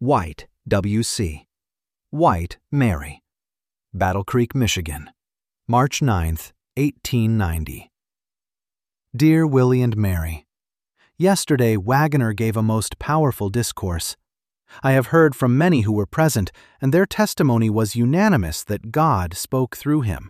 White, W.C. White, Mary. Battle Creek, Michigan, March 9, 1890. Dear Willie and Mary, yesterday Waggoner gave a most powerful discourse. I have heard from many who were present, and their testimony was unanimous that God spoke through him.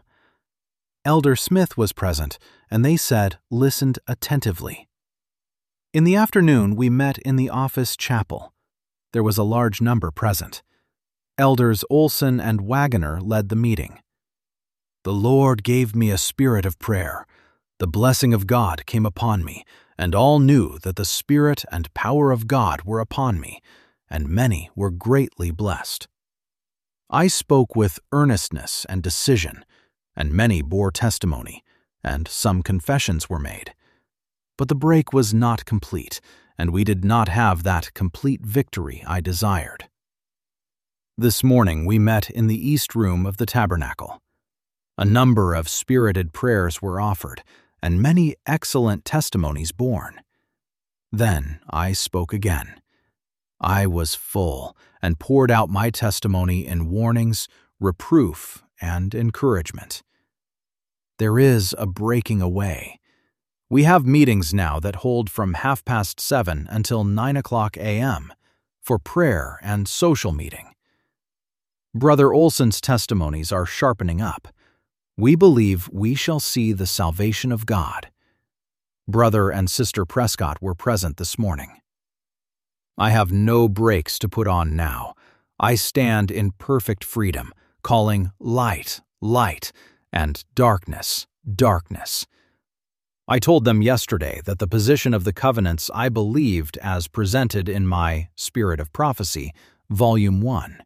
Elder Smith was present, and they said, listened attentively. In the afternoon, we met in the office chapel. There was a large number present. Elders Olson and Waggoner led the meeting. The Lord gave me a spirit of prayer. The blessing of God came upon me, and all knew that the Spirit and power of God were upon me, and many were greatly blessed. I spoke with earnestness and decision, and many bore testimony, and some confessions were made. But the break was not complete, and we did not have that complete victory I desired. This morning we met in the east room of the tabernacle. A number of spirited prayers were offered, and many excellent testimonies borne. Then I spoke again. I was full, and poured out my testimony in warnings, reproof, and encouragement. There is a breaking away. We have meetings now that hold from 7:30 until 9:00 a.m. for prayer and social meeting. Brother Olson's testimonies are sharpening up. We believe we shall see the salvation of God. Brother and Sister Prescott were present this morning. I have no brakes to put on now. I stand in perfect freedom, calling light, light, and darkness, darkness. I told them yesterday that the position of the covenants I believed as presented in my Spirit of Prophecy, Volume 1.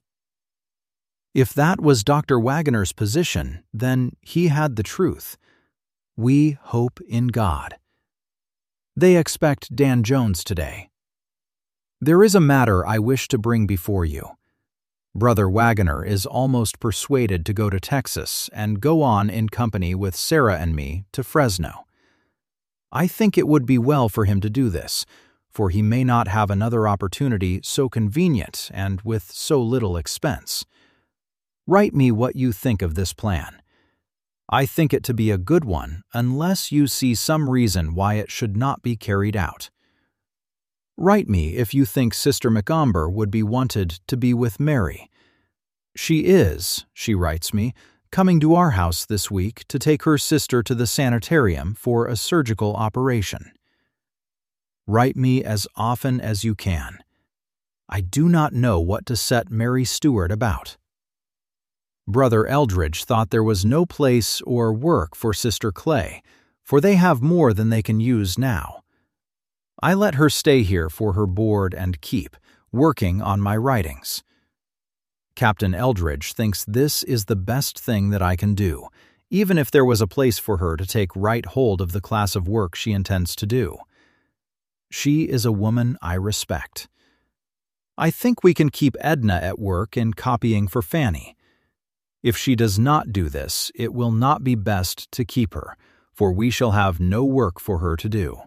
If that was Dr. Waggoner's position, then he had the truth. We hope in God. They expect Dan Jones today. There is a matter I wish to bring before you. Brother Waggoner is almost persuaded to go to Texas and go on in company with Sarah and me to Fresno. I think it would be well for him to do this, for he may not have another opportunity so convenient and with so little expense. Write me what you think of this plan. I think it to be a good one unless you see some reason why it should not be carried out. Write me if you think Sister McOmber would be wanted to be with Mary. She is, she writes me, coming to our house this week to take her sister to the sanitarium for a surgical operation. Write me as often as you can. I do not know what to set Mary Stewart about. Brother Eldridge thought there was no place or work for Sister Clay, for they have more than they can use now. I let her stay here for her board and keep, working on my writings. Captain Eldridge thinks this is the best thing that I can do, even if there was a place for her to take right hold of the class of work she intends to do. She is a woman I respect. I think we can keep Edna at work in copying for Fanny. If she does not do this, it will not be best to keep her, for we shall have no work for her to do.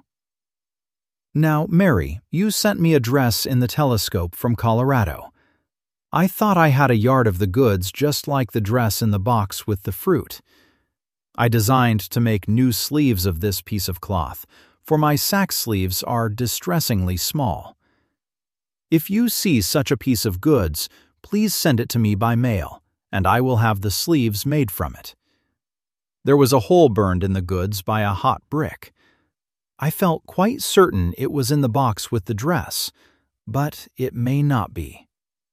Now, Mary, you sent me a dress in the telescope from Colorado. I thought I had a yard of the goods just like the dress in the box with the fruit. I designed to make new sleeves of this piece of cloth, for my sack sleeves are distressingly small. If you see such a piece of goods, please send it to me by mail, and I will have the sleeves made from it. There was a hole burned in the goods by a hot brick. I felt quite certain it was in the box with the dress, but it may not be.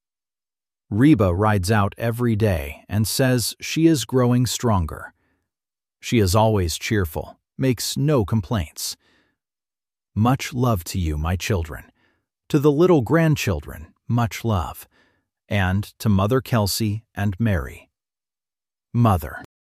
Reba rides out every day and says she is growing stronger. She is always cheerful, makes no complaints. Much love to you, my children. To the little grandchildren, much love. And to Mother Kelsey and Mary. Mother.